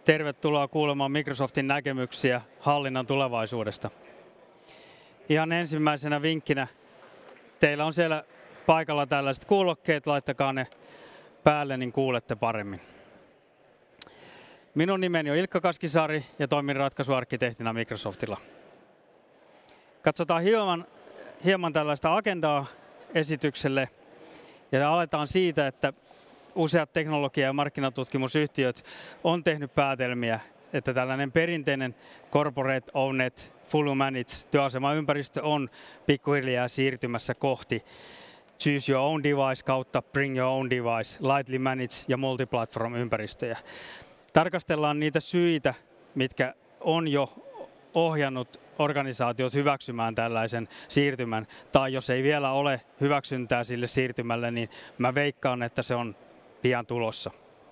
Tervetuloa kuulemaan Microsoftin näkemyksiä hallinnan tulevaisuudesta. Ihan ensimmäisenä vinkkinä, teillä on siellä paikalla tällaiset kuulokkeet, laittakaa ne päälle, niin kuulette paremmin. Minun nimeni on Ilkka Kaskisaari ja toimin ratkaisuarkkitehtina Microsoftilla. Katsotaan hieman tällaista agendaa esitykselle ja aletaan siitä, että useat teknologia- ja markkinatutkimusyhtiöt on tehnyt päätelmiä, että tällainen perinteinen corporate owned full managed työasemaympäristö on pikkuhiljaa siirtymässä kohti choose your own device kautta bring your own device, lightly managed ja multiplatform ympäristöjä. Tarkastellaan niitä syitä, mitkä on jo ohjannut organisaatiot hyväksymään tällaisen siirtymän, tai jos ei vielä ole hyväksyntää sille siirtymälle, niin mä veikkaan, että se on pian tulossa.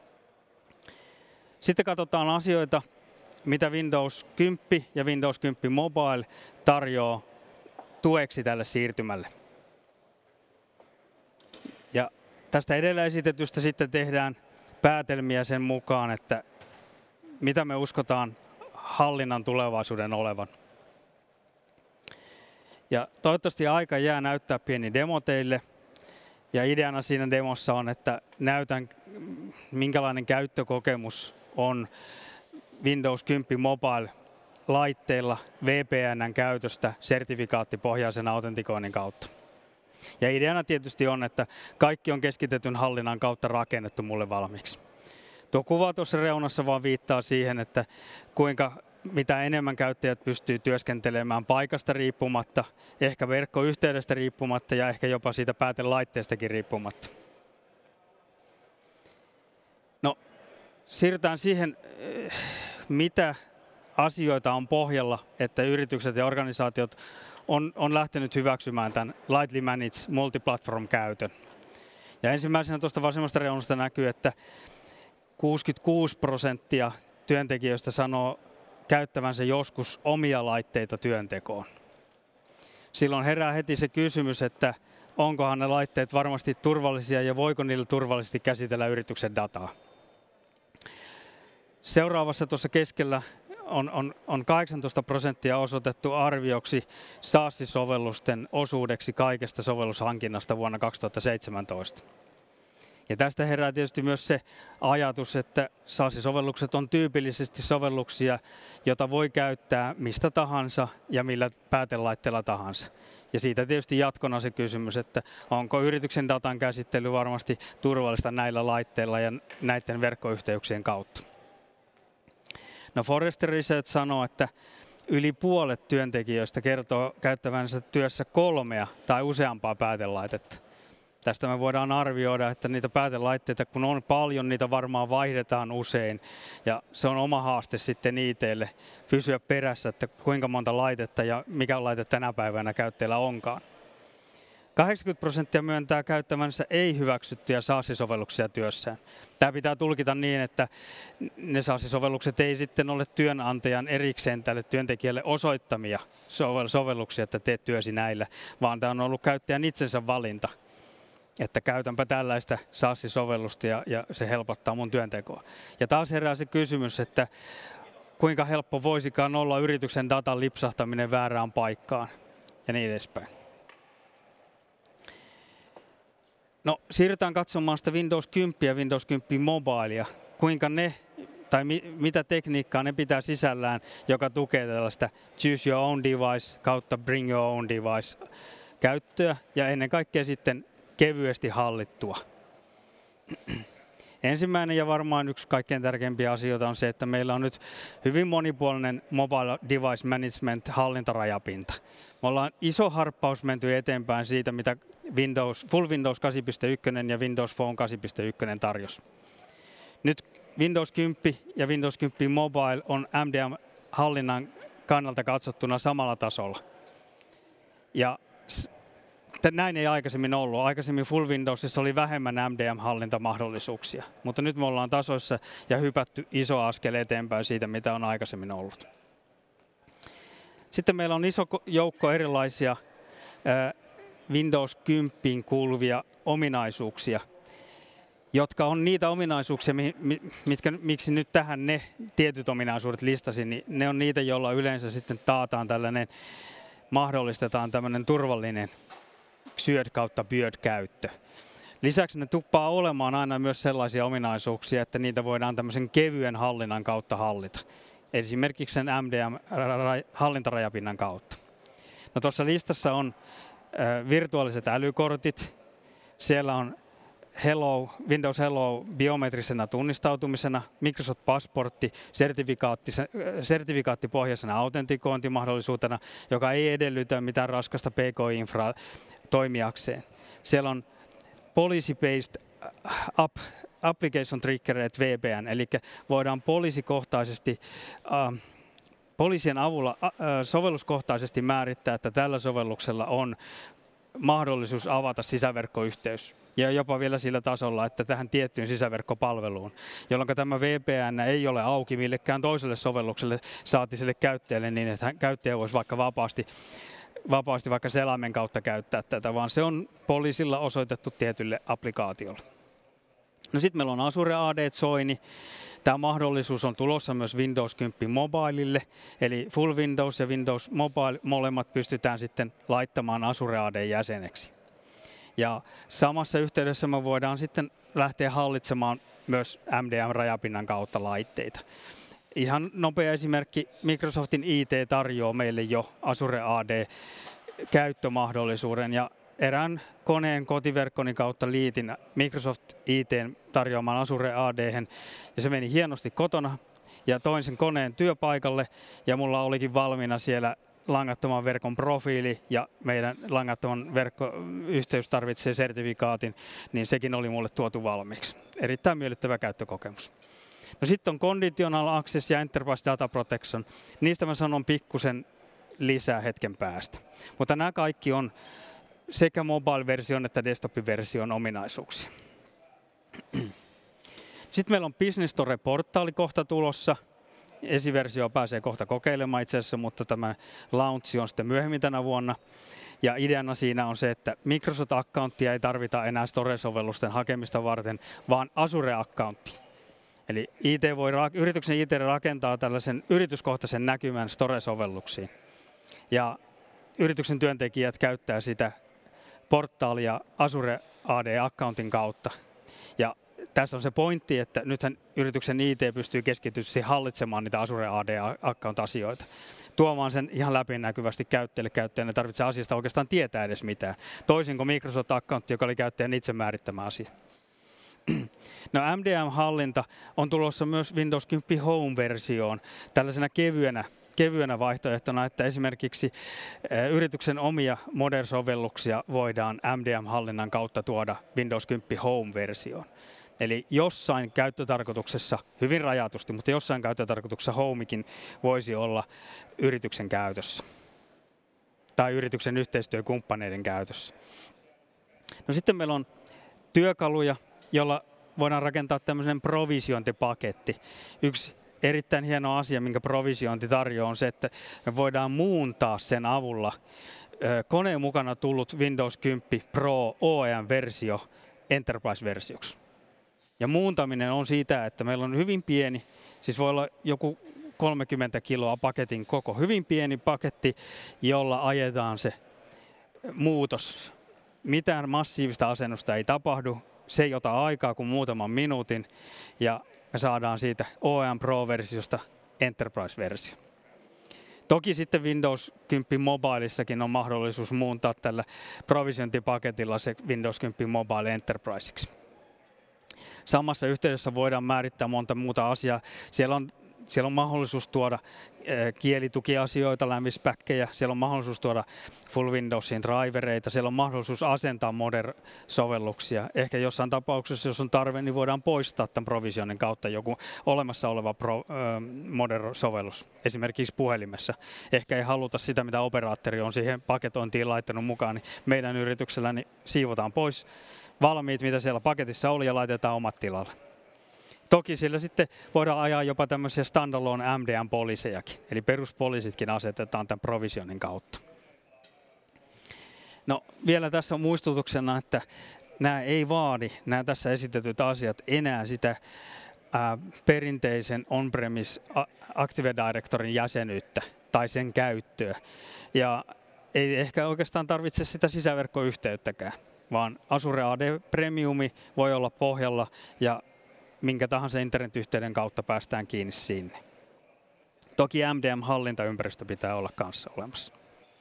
Sitten katsotaan asioita, mitä Windows 10 ja Windows 10 Mobile tarjoaa tueksi tälle siirtymälle. Ja tästä edellä esitetystä sitten tehdään päätelmiä sen mukaan, että mitä me uskotaan hallinnan tulevaisuuden olevan. Ja toivottavasti aika jää näyttää pieni demo teille. Ja ideana siinä demossa on, että näytän, minkälainen käyttökokemus on Windows 10 Mobile-laitteilla VPN:n käytöstä sertifikaattipohjaisen autentikoinnin kautta. Ja ideana tietysti on, että kaikki on keskitetyn hallinnan kautta rakennettu mulle valmiiksi. Tuo kuva tuossa reunassa vaan viittaa siihen, että mitä enemmän käyttäjät pystyy työskentelemään paikasta riippumatta, ehkä verkkoyhteydestä riippumatta ja ehkä jopa siitä päätelaitteestakin riippumatta. No, siirrytään siihen, mitä asioita on pohjalla, että yritykset ja organisaatiot on lähtenyt hyväksymään tämän lightly managed multiplatform käytön. Ja ensimmäisenä tuosta vasemmasta reunasta näkyy, että 66% työntekijöistä sanoo käyttävänsä joskus omia laitteita työntekoon. Silloin herää heti se kysymys, että onkohan ne laitteet varmasti turvallisia ja voiko niillä turvallisesti käsitellä yrityksen dataa. Seuraavassa tuossa keskellä on 18% osoitettu arvioksi SaaS-sovellusten osuudeksi kaikesta sovellushankinnasta vuonna 2017. Ja tästä herää tietysti myös se ajatus, että SaaS-sovellukset on tyypillisesti sovelluksia, jota voi käyttää mistä tahansa ja millä päätelaitteella tahansa. Ja siitä tietysti jatkona se kysymys, että onko yrityksen datan käsittely varmasti turvallista näillä laitteilla ja näiden verkkoyhteyksien kautta. No Forrester Research sanoo, että yli puolet työntekijöistä kertoo käyttävänsä työssä 3 tai useampaa päätelaitetta. Tästä me voidaan arvioida, että niitä päätelaitteita kun on paljon, niitä varmaan vaihdetaan usein. Ja se on oma haaste sitten IT:lle pysyä perässä, että kuinka monta laitetta ja mikä laite tänä päivänä käyttäjällä onkaan. 80% myöntää käyttävänsä ei-hyväksyttyjä SaaS-sovelluksia työssään. Tämä pitää tulkita niin, että ne SaaS-sovellukset ei sitten ole työnantajan erikseen tälle työntekijälle osoittamia sovelluksia, että teet työsi näillä, vaan tämä on ollut käyttäjän itsensä valinta. Että käytänpä tällaista SaaS-sovellusta ja se helpottaa mun työntekoa. Ja taas herää se kysymys, että kuinka helppo voisikaan olla yrityksen datan lipsahtaminen väärään paikkaan ja niin edespäin. No, siirrytään katsomaan sitä Windows 10 ja Windows 10 Mobilea, kuinka mitä tekniikkaa ne pitää sisällään, joka tukee tällaista choose your own device kautta bring your own device käyttöä ja ennen kaikkea sitten kevyesti hallittua. Ensimmäinen ja varmaan yksi kaikkein tärkeimpiä asioita on se, että meillä on nyt hyvin monipuolinen mobile device management hallintarajapinta. Me ollaan iso harppaus menty eteenpäin siitä, mitä Full Windows 8.1 ja Windows Phone 8.1 tarjosi. Nyt Windows 10 ja Windows 10 Mobile on MDM-hallinnan kannalta katsottuna samalla tasolla. Ja näin ei aikaisemmin ollut. Aikaisemmin Full Windowsissa oli vähemmän MDM-hallintamahdollisuuksia, mutta nyt me ollaan tasoissa ja hypätty iso askel eteenpäin siitä, mitä on aikaisemmin ollut. Sitten meillä on iso joukko erilaisia Windows 10 kuuluvia ominaisuuksia. jotka on niitä ominaisuuksia, miksi nyt tähän ne tietyt ominaisuudet listasin, niin ne on niitä, joilla yleensä sitten taataan mahdollistetaan tämmöinen turvallinen syöd kautta byöd käyttö. Lisäksi ne tuppaa olemaan aina myös sellaisia ominaisuuksia, että niitä voidaan tämmöisen kevyen hallinnan kautta hallita. Esimerkiksi sen MDM-hallintarajapinnan kautta. No tuossa listassa on virtuaaliset älykortit. Siellä on Windows Hello biometrisena tunnistautumisena, Microsoft Passportti sertifikaattipohjaisena autentikointimahdollisuutena, joka ei edellytä mitään raskasta PK-infraa toimijakseen. Siellä on Policy-based Application Triggered VPN, eli voidaan poliisien avulla sovelluskohtaisesti määrittää, että tällä sovelluksella on mahdollisuus avata sisäverkkoyhteys. Ja jopa vielä sillä tasolla, että tähän tiettyyn sisäverkkopalveluun, jolloin tämä VPN ei ole auki millekään toiselle sovellukselle, saati sille käyttäjälle niin, että käyttäjä voisi vaikka vapaasti vaikka selaimen kautta käyttää tätä, vaan se on poliisilla osoitettu tietylle applikaatiolle. No sitten meillä on Azure AD-joini. Tämä mahdollisuus on tulossa myös Windows 10 Mobilelle, eli Full Windows ja Windows Mobile molemmat pystytään sitten laittamaan Azure AD-jäseneksi. Ja samassa yhteydessä me voidaan sitten lähteä hallitsemaan myös MDM-rajapinnan kautta laitteita. Ihan nopea esimerkki, Microsoftin IT tarjoaa meille jo Azure AD-käyttömahdollisuuden ja erään koneen kotiverkkoni kautta liitin Microsoft IT:n tarjoamaan Azure AD:hen ja se meni hienosti kotona ja toin sen koneen työpaikalle ja mulla olikin valmiina siellä langattoman verkon profiili ja meidän langattoman verkkoyhteys tarvitsee sertifikaatin, niin sekin oli mulle tuotu valmiiksi. Erittäin miellyttävä käyttökokemus. No sitten on Conditional Access ja Enterprise Data Protection. Niistä mä sanon pikkusen lisää hetken päästä. Mutta nämä kaikki on sekä mobile-version että desktop-version ominaisuuksia. Sitten meillä on Business Store-portaali kohta tulossa. Esiversio pääsee kohta kokeilemaan itse asiassa, mutta tämä launchi on sitten myöhemmin tänä vuonna. Ja ideana siinä on se, että Microsoft-accounttia ei tarvita enää Store-sovellusten hakemista varten, vaan Azure-accountti. Eli yrityksen IT rakentaa tällaisen yrityskohtaisen näkymän Store-sovelluksiin. Ja yrityksen työntekijät käyttää sitä portaalia Azure AD-accountin kautta. Ja tässä on se pointti, että nythän yrityksen IT pystyy keskitysti hallitsemaan niitä Azure AD-account-asioita. Tuomaan sen ihan läpinäkyvästi käyttäjälle. Käyttäjän ei tarvitse asiasta oikeastaan tietää edes mitään. Toisin kuin Microsoft-accountti, joka oli käyttäjän itse määrittämä asia. No MDM-hallinta on tulossa myös Windows 10 Home-versioon tällaisena kevyenä vaihtoehtona, että esimerkiksi yrityksen omia Modern-sovelluksia voidaan MDM-hallinnan kautta tuoda Windows 10 Home-versioon. Eli jossain käyttötarkoituksessa, hyvin rajatusti, mutta jossain käyttötarkoituksessa Homekin voisi olla yrityksen käytössä tai yrityksen yhteistyökumppaneiden käytössä. No sitten meillä on työkaluja, jolla voidaan rakentaa tämmöinen provisiointipaketti. Yksi erittäin hieno asia, minkä provisiointi tarjoaa, on se, että me voidaan muuntaa sen avulla koneen mukana tullut Windows 10 Pro OEM-versio Enterprise-versioksi. Ja muuntaminen on siitä, että meillä on hyvin pieni, siis voi olla joku 30 kiloa paketin koko, hyvin pieni paketti, jolla ajetaan se muutos. Mitään massiivista asennusta ei tapahdu, se ei ota aikaa kuin muutaman minuutin ja me saadaan siitä OEM Pro-versiosta Enterprise-versio. Toki sitten Windows 10 Mobileissakin on mahdollisuus muuntaa tällä provisiointipaketilla se Windows 10 Mobile Enterpriseiksi. Samassa yhteydessä voidaan määrittää monta muuta asiaa. Siellä on mahdollisuus tuoda kielitukiasioita, lämmispäkkejä, siellä on mahdollisuus tuoda Full Windowsin drivereita, siellä on mahdollisuus asentaa Modern-sovelluksia. Ehkä jossain tapauksessa, jos on tarve, niin voidaan poistaa tämän provisionin kautta joku olemassa oleva Modern-sovellus, esimerkiksi puhelimessa. Ehkä ei haluta sitä, mitä operaattori on siihen paketointiin laittanut mukaan, niin meidän yrityksellä niin siivotaan pois valmiit, mitä siellä paketissa oli, ja laitetaan omat tilalle. Toki sillä sitten voidaan ajaa jopa tämmöisiä standalone MDM-poliisejakin, eli peruspoliisitkin asetetaan tämän provisionin kautta. No vielä tässä on muistutuksena, että nämä ei vaadi, nämä tässä esitetyt asiat, enää sitä perinteisen on-premise Active Directorin jäsenyyttä tai sen käyttöä. Ja ei ehkä oikeastaan tarvitse sitä sisäverkkoyhteyttäkään, vaan Azure AD Premiumi voi olla pohjalla ja minkä tahansa internetyhteyden kautta päästään kiinni sinne. Toki MDM-hallintaympäristö pitää olla kanssa olemassa.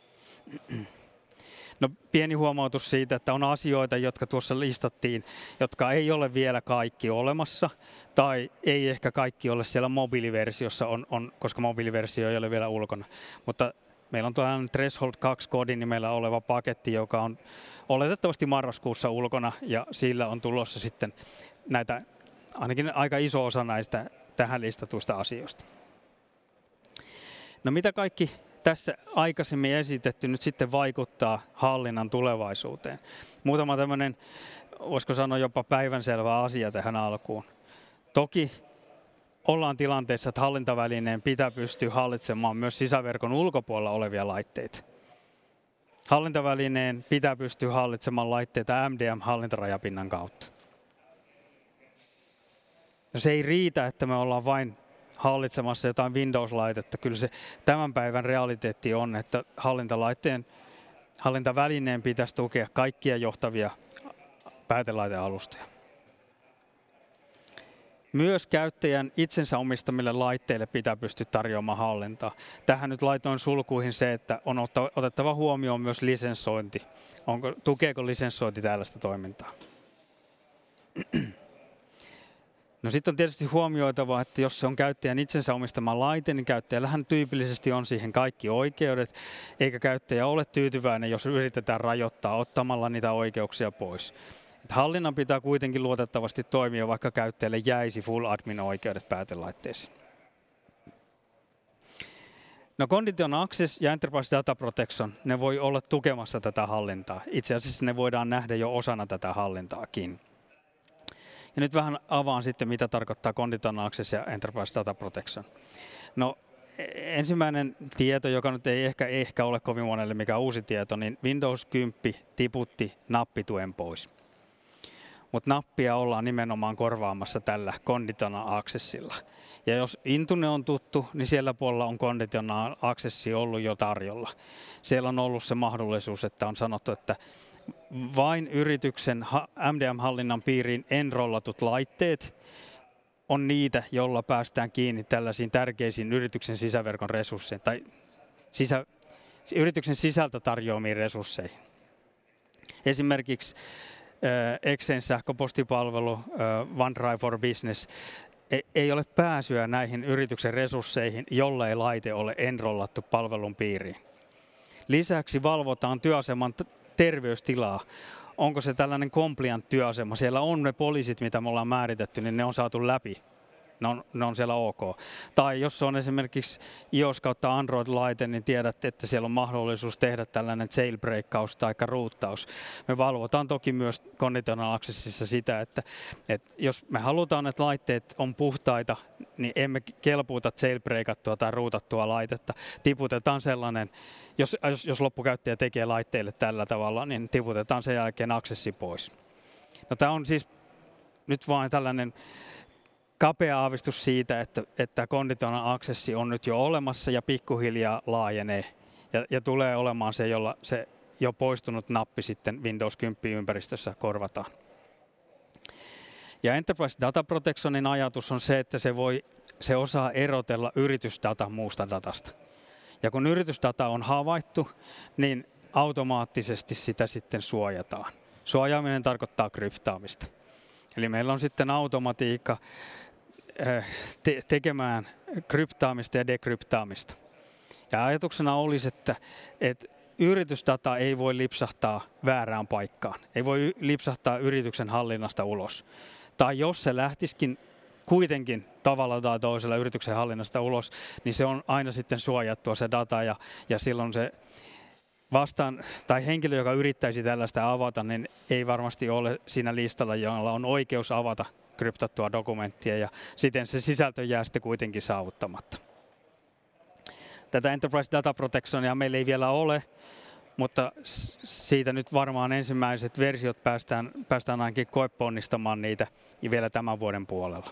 No, pieni huomautus siitä, että on asioita, jotka tuossa listattiin, jotka ei ole vielä kaikki olemassa, tai ei ehkä kaikki ole siellä mobiiliversiossa, koska mobiiliversio ei ole vielä ulkona. Mutta meillä on tuollainen Threshold 2-koodin nimellä oleva paketti, joka on oletettavasti marraskuussa ulkona, ja sillä on tulossa sitten näitä, ainakin aika iso osa näistä tähän listatuista asioista. No, mitä kaikki tässä aikaisemmin esitetty nyt sitten vaikuttaa hallinnan tulevaisuuteen? Muutama tämmöinen, voisiko sanoa jopa päivänselvä asia tähän alkuun. Toki ollaan tilanteessa, että hallintavälineen pitää pystyä hallitsemaan myös sisäverkon ulkopuolella olevia laitteita. Hallintavälineen pitää pystyä hallitsemaan laitteita MDM-hallintarajapinnan kautta. No, se ei riitä, että me ollaan vain hallitsemassa jotain Windows-laitetta. Kyllä se tämän päivän realiteetti on, että hallintavälineen pitäisi tukea kaikkia johtavia päätelaitealustoja. Myös käyttäjän itsensä omistamille laitteille pitää pystyä tarjoamaan hallintaa. Tähän nyt laitoin sulkuihin se, että on otettava huomioon myös lisenssointi. Tukeeko lisenssointi tällaista toimintaa? No, sitten on tietysti huomioitava, että jos se on käyttäjän itsensä omistama laite, niin käyttäjällähän tyypillisesti on siihen kaikki oikeudet, eikä käyttäjä ole tyytyväinen, jos yritetään rajoittaa ottamalla niitä oikeuksia pois. Hallinnan pitää kuitenkin luotettavasti toimia, vaikka käyttäjälle jäisi full admin-oikeudet päätelaitteisiin. No, Conditional Access ja Enterprise Data Protection, ne voi olla tukemassa tätä hallintaa. Itse asiassa ne voidaan nähdä jo osana tätä hallintaakin. Ja nyt vähän avaan sitten, mitä tarkoittaa Conditional Access ja Enterprise Data Protection. No, ensimmäinen tieto, joka nyt ei ehkä ole kovin monelle mikä uusi tieto, niin Windows 10 tiputti nappituen pois. Mutta nappia ollaan nimenomaan korvaamassa tällä Conditional Accessilla. Ja jos Intune on tuttu, niin siellä puolella on Conditional Access ollut jo tarjolla. Siellä on ollut se mahdollisuus, että on sanottu, että vain yrityksen MDM-hallinnan piiriin enrollatut laitteet on niitä, joilla päästään kiinni tällaisiin tärkeisiin yrityksen sisäverkon resursseihin tai yrityksen sisältä tarjoamiin resursseihin. Esimerkiksi Exchange sähköpostipalvelu, OneDrive for Business ei ole pääsyä näihin yrityksen resursseihin, jollei laite ole enrollattu palvelun piiriin. Lisäksi valvotaan työaseman terveystilaa. Onko se tällainen compliant työasema? Siellä on ne poliisit, mitä me ollaan määritetty, niin ne on saatu läpi. Ne on siellä ok. Tai jos on esimerkiksi iOS kautta Android-laite, niin tiedätte, että siellä on mahdollisuus tehdä tällainen jailbreakaus tai ruuttaus. Me valvotaan toki myös Conditional Accessissa sitä, että jos me halutaan, että laitteet on puhtaita, niin emme kelpuuta jailbreakattua tai ruutattua laitetta. Tiputetaan sellainen, jos loppukäyttäjä tekee laitteille tällä tavalla, niin tiputetaan sen jälkeen accessi pois. No, tämä on siis nyt vain tällainen kapea aavistus siitä, että Conditional Access on nyt jo olemassa ja pikkuhiljaa laajenee. Ja tulee olemaan se, jolla se jo poistunut nappi sitten Windows 10 ympäristössä korvataan. Ja Enterprise Data Protectionin ajatus on se, että se osaa erotella yritysdata muusta datasta. Ja kun yritysdata on havaittu, niin automaattisesti sitä sitten suojataan. Suojaaminen tarkoittaa kryptaamista. Eli meillä on sitten automatiikka tekemään kryptaamista ja dekryptaamista. Ja ajatuksena olisi, että yritysdata ei voi lipsahtaa väärään paikkaan. Ei voi lipsahtaa yrityksen hallinnasta ulos. Tai jos se lähtisikin kuitenkin tavalla tai toisella yrityksen hallinnasta ulos, niin se on aina sitten suojattua se data ja silloin se tai henkilö, joka yrittäisi tällaista avata, niin ei varmasti ole siinä listalla, jolla on oikeus avata kryptattua dokumenttia ja siten se sisältö jää sitten kuitenkin saavuttamatta. Tätä Enterprise Data Protectionia meillä ei vielä ole, mutta siitä nyt varmaan ensimmäiset versiot päästään ainakin koeponnistamaan niitä vielä tämän vuoden puolella.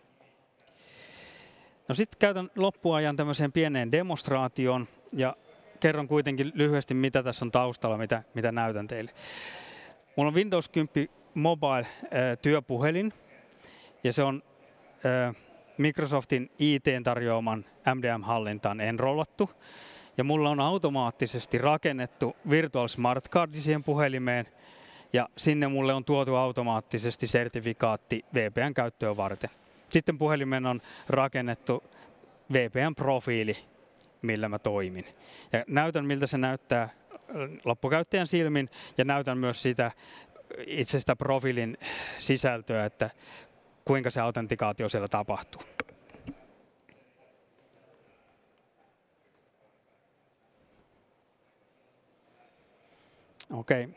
No sitten käytän loppuajan tämmöiseen pieneen demonstraatioon ja kerron kuitenkin lyhyesti, mitä tässä on taustalla, mitä näytän teille. Mulla on Windows 10 Mobile työpuhelin ja se on Microsoftin IT:n tarjoaman MDM-hallintaan enrollattu. Ja mulla on automaattisesti rakennettu Virtual Smart Card siihen puhelimeen ja sinne mulle on tuotu automaattisesti sertifikaatti VPN-käyttöä varten. Sitten puhelimeen on rakennettu VPN-profiili, millä mä toimin. Ja näytän, miltä se näyttää loppukäyttäjän silmin ja näytän myös itse sitä profiilin sisältöä, että kuinka se autentikaatio siellä tapahtuu. Okei.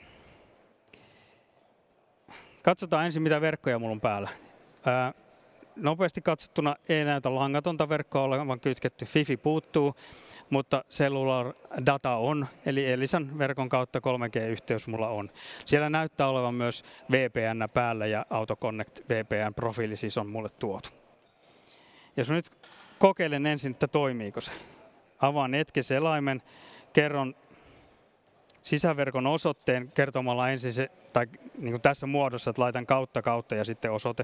Katsotaan ensin, mitä verkkoja mulla on päällä. Nopeasti katsottuna ei näytä langatonta verkkoa olevan kytketty. Fifi puuttuu, mutta cellular data on, eli Elisan verkon kautta 3G-yhteys mulla on. Siellä näyttää olevan myös VPN päällä ja AutoConnect VPN-profiili siis on mulle tuotu. Jos mä nyt kokeilen ensin, että toimiiko se. Avaan Etke-selaimen, kerron sisäverkon osoitteen kertomalla ensin se, tai niin kuin tässä muodossa, että laitan kautta ja sitten osoite.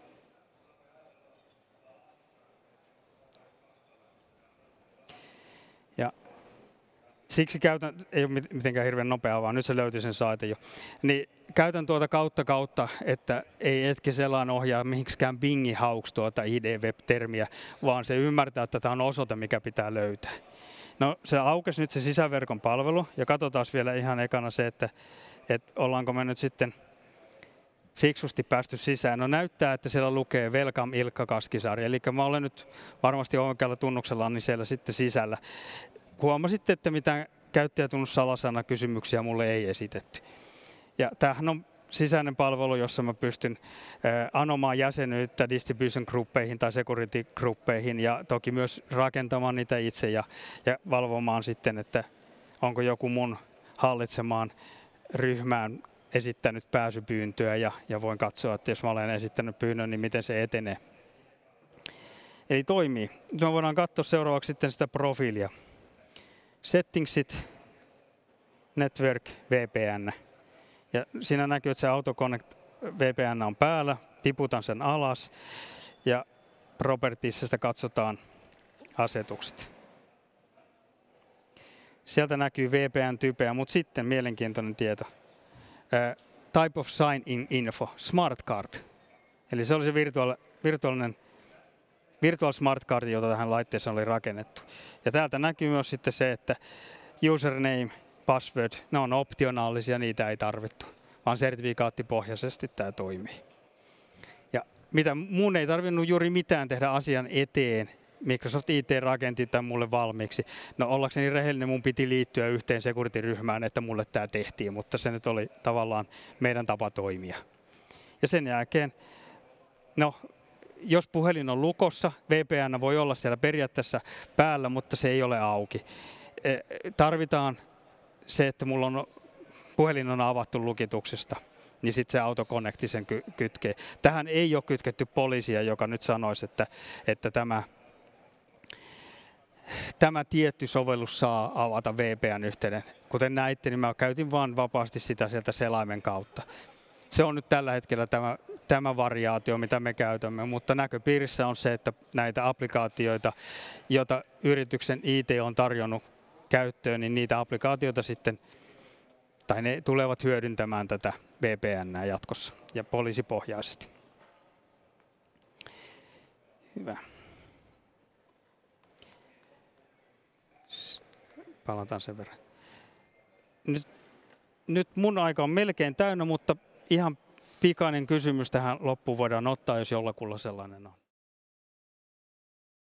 Ja siksi käytän, ei ole mitenkään hirveän nopeaa, vaan nyt se löytyi sen saite jo. Niin käytän tuota kautta, että ei Etke-selain ohjaa mihinkään bingihauksi tuota ID-web-termiä, vaan se ymmärtää, että tämä on osoite, mikä pitää löytää. No se aukesi nyt se sisäverkon palvelu ja katsotaan vielä ihan ekana se, että ollaanko me nyt sitten fiksusti päästy sisään. No näyttää, että siellä lukee Welcome Ilkka Kaskisaari, eli mä olen nyt varmasti oikealla tunnuksella niin siellä sitten sisällä. Huomasitte, että mitään käyttäjätunnussalasana kysymyksiä mulle ei esitetty. Ja tämähän on sisäinen palvelu, jossa mä pystyn anomaan jäsenyyttä distribution groupeihin tai security groupeihin ja toki myös rakentamaan niitä itse ja valvomaan sitten, että onko joku mun hallitsemaan ryhmään esittänyt pääsypyyntöä ja voin katsoa, että jos mä olen esittänyt pyynnön, niin miten se etenee. Eli toimii. Nyt me voidaan katsoa seuraavaksi sitten sitä profiilia. Settingsit, Network, VPN. Ja siinä näkyy, että se AutoConnect VPN on päällä, tiputan sen alas ja Propertiesista katsotaan asetukset. Sieltä näkyy VPN-tyypejä, mutta sitten mielenkiintoinen tieto. Type of sign-in info, smart card. Eli se oli se virtual smart card, jota tähän laitteeseen oli rakennettu. Ja täältä näkyy myös sitten se, että username, password, ne on optionaalisia, niitä ei tarvittu, vaan sertifikaattipohjaisesti tämä toimii. Ja mitä mun ei tarvinnut juuri mitään tehdä asian eteen, Microsoft IT rakenti tämän mulle valmiiksi. No ollakseni rehellinen, mun piti liittyä yhteen security-ryhmään, että mulle tämä tehtiin, mutta se nyt oli tavallaan meidän tapa toimia. Ja sen jälkeen, no jos puhelin on lukossa, VPN voi olla siellä periaatteessa päällä, mutta se ei ole auki. Tarvitaan se, että mulla on puhelin on avattu lukituksesta, niin sitten se AutoConnect sen kytkee. Tähän ei ole kytketty poliisia, joka nyt sanoisi, että tämä tietty sovellus saa avata VPN-yhteyden. Kuten näitte, niin mä käytin vaan vapaasti sitä sieltä selaimen kautta. Se on nyt tällä hetkellä tämä variaatio, mitä me käytämme, mutta näköpiirissä on se, että näitä applikaatioita, joita yrityksen IT on tarjonnut käyttöön, niin niitä applikaatioita sitten, tai ne tulevat hyödyntämään tätä VPN:ää jatkossa ja poliisipohjaisesti. Hyvä. Palataan sen verran. Nyt mun aika on melkein täynnä, mutta ihan pikainen kysymys tähän loppuun voidaan ottaa, jos jollakulla sellainen on.